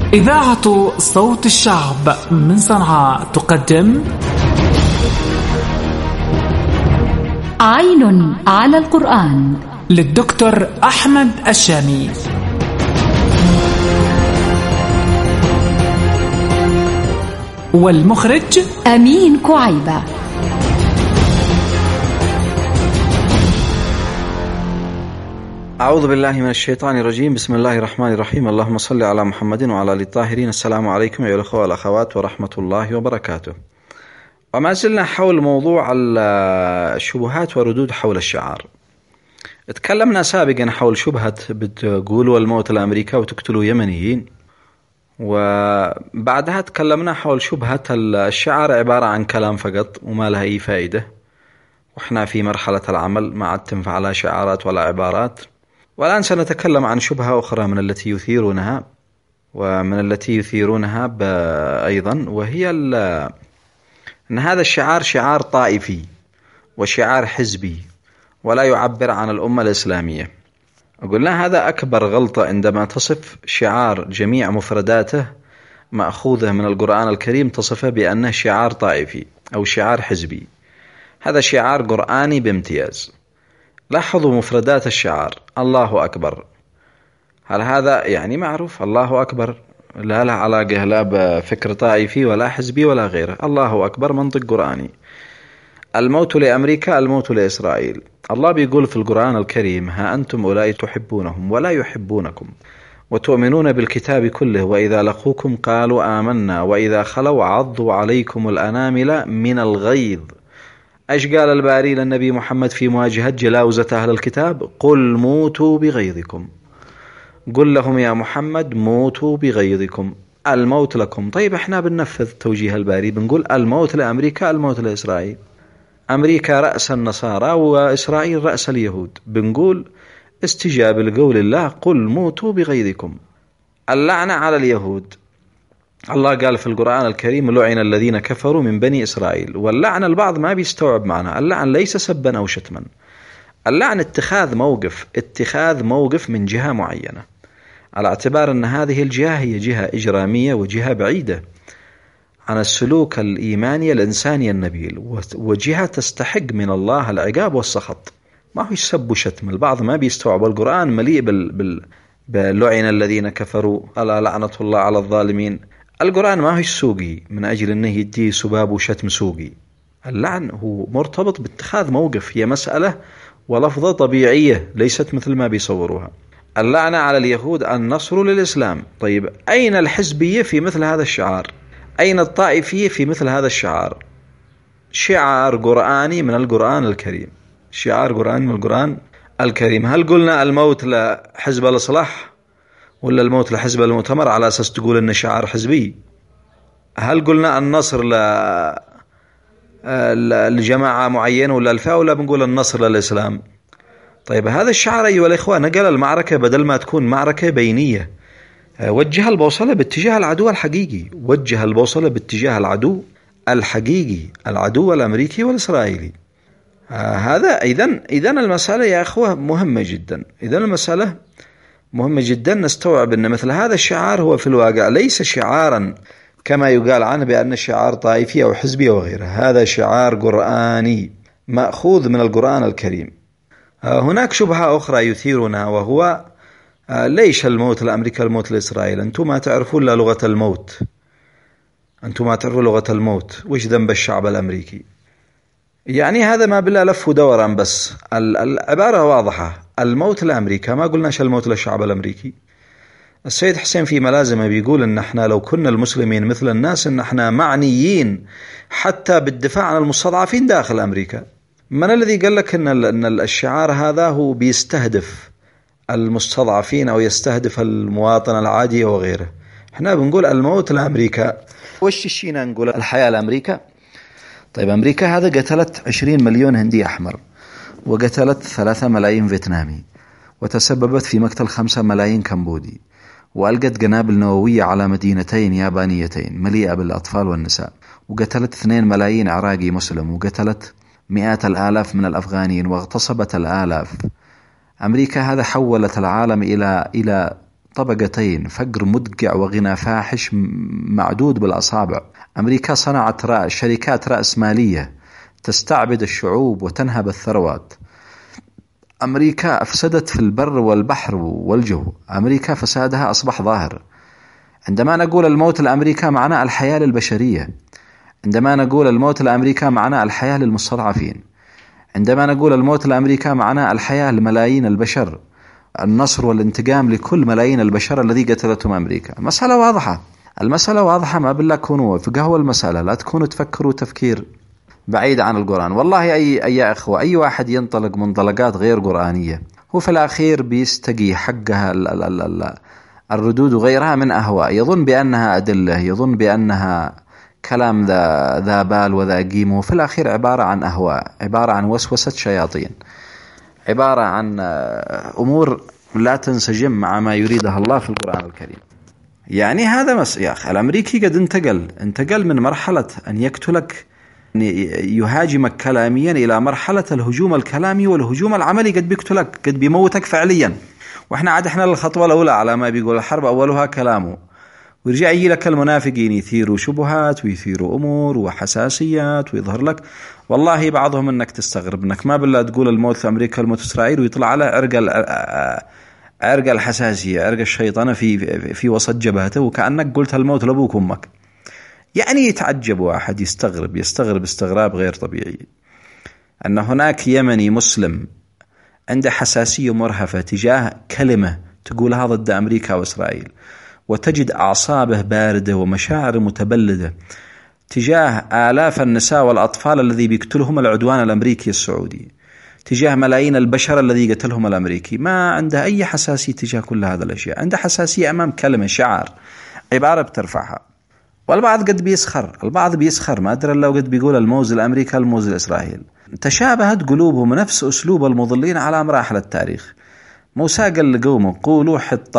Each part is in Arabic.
إذاعة صوت الشعب من صنعاء تقدم عين على القرآن للدكتور أحمد الشامي. والمخرج أمين كعيبة. أعوذ بالله من الشيطان الرجيم. بسم الله الرحمن الرحيم. اللهم صل على محمد وعلى آله الطاهرين. السلام عليكم أيها الأخوة والأخوات ورحمة الله وبركاته. وما زلنا حول موضوع الشبهات وردود حول الشعار. تكلمنا سابقا حول شبهة بتقولوا الموت لأمريكا وتقتلوا يمنيين، وبعدها تكلمنا حول شبهة الشعار عبارة عن كلام فقط وما لها أي فائدة، وإحنا في مرحلة العمل ما عاد تنفع لا شعارات ولا عبارات. والآن سنتكلم عن شبهة أخرى من التي يثيرونها أيضا، وهي أن هذا الشعار شعار طائفي وشعار حزبي ولا يعبر عن الأمة الإسلامية. قلنا هذا أكبر غلطة عندما تصف شعار جميع مفرداته مأخوذة من القرآن الكريم تصفه بأنه شعار طائفي أو شعار حزبي. هذا شعار قرآني بامتياز. لاحظوا مفردات الشعار: الله أكبر. هل هذا يعني معروف؟ الله أكبر لا له علاقة لا بفكر طائفي ولا حزبي ولا غيره. الله أكبر منطق قرآني. الموت لأمريكا، الموت لإسرائيل. الله بيقول في القرآن الكريم: ها أنتم أولئك تحبونهم ولا يحبونكم وتؤمنون بالكتاب كله وإذا لقوكم قالوا آمنا وإذا خلوا عضوا عليكم الأنامل من الغيظ. أيش قال الباري للنبي محمد في مواجهة جلاوزة أهل الكتاب؟ قل موتوا بغيظكم. قل لهم يا محمد موتوا بغيظكم، الموت لكم. طيب احنا بننفذ توجيه الباري، بنقول الموت لأمريكا، الموت لإسرائيل. أمريكا رأس النصارى وإسرائيل رأس اليهود. بنقول استجاب لقول الله: قل موتوا بغيظكم. اللعنة على اليهود. الله قال في القرآن الكريم: لعن الذين كفروا من بني إسرائيل. واللعن البعض ما بيستوعب معنا. اللعن ليس سبا أو شتما. اللعن اتخاذ موقف من جهة معينة، على اعتبار أن هذه الجهة هي جهة إجرامية وجهة بعيدة عن السلوك الإيماني الإنساني النبيل، وجهة تستحق من الله العقاب والسخط. ما هو يسب وشتم. البعض ما بيستوعب. القرآن مليء بلعن الذين كفروا، ألا لعنة الله على الظالمين. القرآن ما هو سوقي من أجل أنه يدي سباب وشتم سوقي. اللعن هو مرتبط باتخاذ موقف، هي مسألة ولفظة طبيعية ليست مثل ما بيصوروها. اللعنة على اليهود، النصر للإسلام. طيب أين الحزبية في مثل هذا الشعار؟ أين الطائفية في مثل هذا الشعار؟ شعار قرآني من القرآن الكريم. شعار قرآني من القرآن الكريم. هل قلنا الموت لحزب الإصلاح ولا الموت لحزب المؤتمر على أساس تقول أنه شعار حزبي؟ هل قلنا النصر لجماعة معينة ولا الفئة، ولا بنقول النصر للإسلام؟ طيب هذا الشعار أيها الإخوة نقل المعركة، بدل ما تكون معركة بينية وجه البوصلة باتجاه العدو الحقيقي. وجه البوصلة باتجاه العدو الحقيقي، العدو الأمريكي والإسرائيلي. هذا إذن المسألة يا أخوة مهمة جدا. إذن المسألة مهمة جدا نستوعب أن مثل هذا الشعار هو في الواقع ليس شعارا كما يقال عنه بأن شعار طائفي أو حزبي أو غيره. هذا شعار قرآني مأخوذ من القرآن الكريم. هناك شبهة أخرى يثيرنا، وهو ليش الموت لأمريكا الموت لإسرائيل؟ أنتم ما تعرفون لا لغة الموت. أنتم ما تعرفون لغة الموت. وش ذنب الشعب الأمريكي؟ يعني هذا ما بلا لف ودورا. بس العبارة واضحة: الموت لأمريكا. ما قلناش الموت للشعب الأمريكي. السيد حسين في ملازمه بيقول إن احنا لو كنا المسلمين مثل الناس إن احنا معنيين حتى بالدفاع عن المستضعفين داخل أمريكا. من الذي قال لك إن الشعار هذا هو بيستهدف المستضعفين أو يستهدف المواطن العادي وغيره؟ احنا بنقول الموت لأمريكا. وش الشينا نقول الحياة لأمريكا؟ طيب أمريكا هذا قتلت 20 مليون هندي أحمر، وقتلت 3 ملايين فيتنامي، وتسببت في مقتل 5 ملايين كمبودي، وألقت قنابل نووية على مدينتين يابانيتين مليئة بالأطفال والنساء، وقتلت 2 ملايين عراقي مسلم، وقتلت مئات الآلاف من الأفغانيين، واغتصبت الآلاف. أمريكا هذا حولت العالم إلى طبقتين، فقر مدقع وغنى فاحش معدود بالأصابع. أمريكا صنعت شركات رأسمالية تستعبد الشعوب وتنهب الثروات. أمريكا أفسدت في البر والبحر والجو. أمريكا فسادها أصبح ظاهر. عندما نقول الموت لأمريكا معناه الحياة للبشرية. عندما نقول الموت لأمريكا معناه الحياة للمستضعفين. عندما نقول الموت لأمريكا معناه الحياة لملايين البشر، النصر والانتقام لكل ملايين البشر الذي قتلتهم أمريكا. المسألة واضحة، المسألة واضحة، ما بالله كونوا في قهوة المسألة، لا تكونوا تفكروا تفكير بعيد عن القرآن. والله أي أخوة، أي واحد ينطلق منطلقات غير قرآنية هو في الأخير بيستقي حقها الردود وغيرها من أهواء، يظن بأنها أدلة، يظن بأنها كلام ذا بال وذا قيمة، وفي الأخير عبارة عن أهواء، عبارة عن وسوسة شياطين، عبارة عن أمور لا تنسجم مع ما يريدها الله في القرآن الكريم. يعني هذا يا أخي، الأمريكي قد انتقل من مرحلة أن يقتلك، يهاجمك كلاميا، إلى مرحلة الهجوم الكلامي والهجوم العملي. قد بيقتلك، قد بيموتك فعليا. وإحنا للخطوة الأولى على ما بيقول الحرب أولها كلامه، ويرجع يجي لك المنافقين يثيروا شبهات ويثيروا أمور وحساسيات ويظهر لك. والله بعضهم أنك تستغرب، أنك ما بالله تقول الموت لأمريكا الموت إسرائيل، ويطلع على عرق الحساسية، عرق الشيطان في وسط جبهته، وكأنك قلت الموت لأبوك وأمك. يعني يتعجب واحد، يستغرب استغراب غير طبيعي أن هناك يمني مسلم عنده حساسية مرهفة تجاه كلمة تقولها ضد أمريكا وإسرائيل، وتجد أعصابه باردة ومشاعر متبلدة تجاه آلاف النساء والأطفال الذي بيقتلهم العدوان الأمريكي السعودي، تجاه ملايين البشر الذي قتلهم الأمريكي. ما عنده أي حساسية تجاه كل هذا الأشياء، عنده حساسية أمام كلمة، شعار، عبارة بترفعها. والبعض قد بيسخر، ما أدري لو قد بيقول الموز لأمريكا الموز لإسرائيل. تشابهت قلوبهم نفس أسلوب المضلين على مراحل التاريخ. موسى قال لقومه قولوا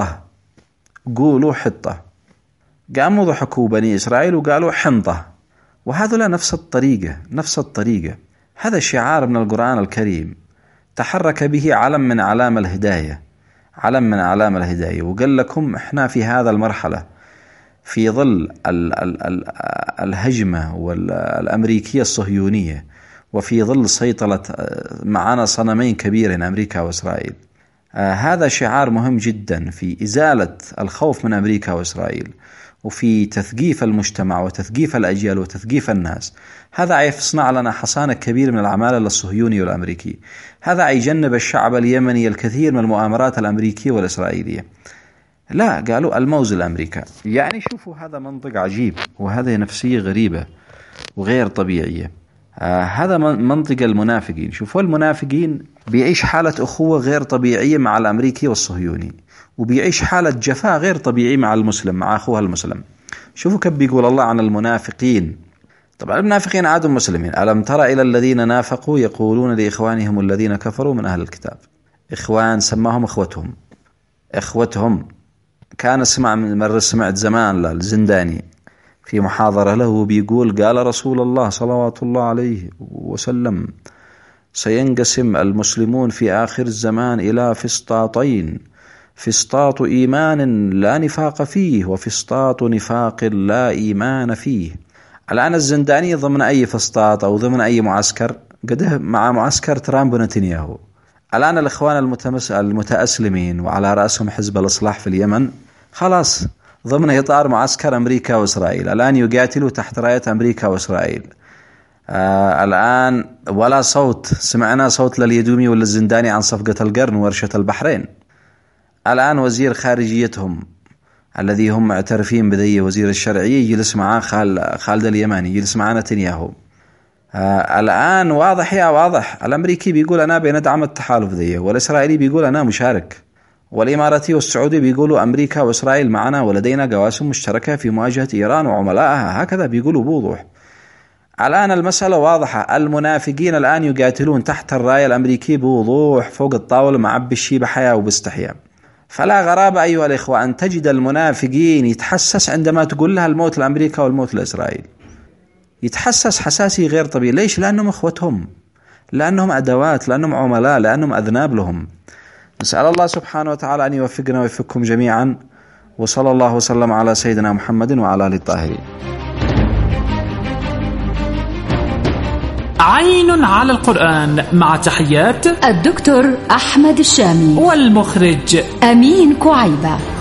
حطة، قاموا ضحكوا بني إسرائيل وقالوا حنطة، وهذا نفس الطريقة. هذا شعار من القرآن الكريم تحرك به علم من أعلام الهداية، وقال لكم إحنا في هذا المرحلة في ظل الهجمة والأمريكية الصهيونية، وفي ظل سيطرة معنا صنمين كبيرين أمريكا وإسرائيل. هذا شعار مهم جدا في إزالة الخوف من أمريكا وإسرائيل، وفي تثقيف المجتمع وتثقيف الأجيال وتثقيف الناس. هذا يصنع لنا حصانة كبير من العمالة الصهيوني والأمريكي. هذا يجنب الشعب اليمني الكثير من المؤامرات الأمريكية والإسرائيلية. لا، قالوا الموز لأمريكا. يعني شوفوا، هذا منطق عجيب، وهذه نفسية غريبة وغير طبيعية. هذا منطق المنافقين. شوفوا، المنافقين بيعيش حالة أخوة غير طبيعية مع الأمريكي والصهيوني، وبيعيش حالة جفاء غير طبيعي مع المسلم، مع أخوه المسلم. شوفوا كيف بيقول الله عن المنافقين. طبعا المنافقين عادوا مسلمين. ألم ترى إلى الذين نافقوا يقولون لإخوانهم الذين كفروا من أهل الكتاب. إخوان سماهم إخوتهم. كان سمعت زمان للزنداني في محاضرة له بيقول قال رسول الله صلوات الله عليه وسلم سينقسم المسلمون في آخر الزمان إلى فسطاطين، فسطاط إيمان لا نفاق فيه، وفسطاط نفاق لا إيمان فيه. الآن الزنداني ضمن أي فسطاط أو ضمن أي معسكر؟ قده مع معسكر ترامب ونتنياهو. الآن الإخوان المتأسلمين وعلى رأسهم حزب الإصلاح في اليمن خلاص ضمن إطار معسكر أمريكا وإسرائيل، الآن يقاتلوا تحت راية أمريكا وإسرائيل. الآن ولا صوت، سمعنا صوت لليدومي ولا الزنداني عن صفقة القرن وورشة البحرين. الآن وزير خارجيتهم الذي هم معترفين بذي وزير الشرعية يجلس معاه خالد اليماني، يجلس معاه نتنياهو. الآن واضح الأمريكي بيقول أنا بندعم التحالف ذي، والإسرائيلي بيقول أنا مشارك، والإماراتي والسعودي بيقولوا أمريكا وإسرائيل معنا ولدينا قواسم مشتركة في مواجهة إيران وعملائها، هكذا بيقولوا بوضوح. الآن المسألة واضحة، المنافقين الآن يقاتلون تحت الراية الأمريكية بوضوح فوق الطاولة مع بالشيبة حياة وباستحياء. فلا غرابة أيها الإخوة أن تجد المنافقين يتحسس عندما تقول لها الموت لأمريكا والموت لإسرائيل، يتحسس حساسي غير طبيعي. ليش؟ لأنهم إخوتهم، لأنهم أدوات، لأنهم عملاء، لأنهم أذناب لهم. نسأل الله سبحانه وتعالى أن يوفقنا ويوفقكم جميعا، وصلى الله وسلم على سيدنا محمد وعلى آله الطاهرين. عين على القرآن، مع تحيات الدكتور أحمد الشامي والمخرج أمين كعيبة.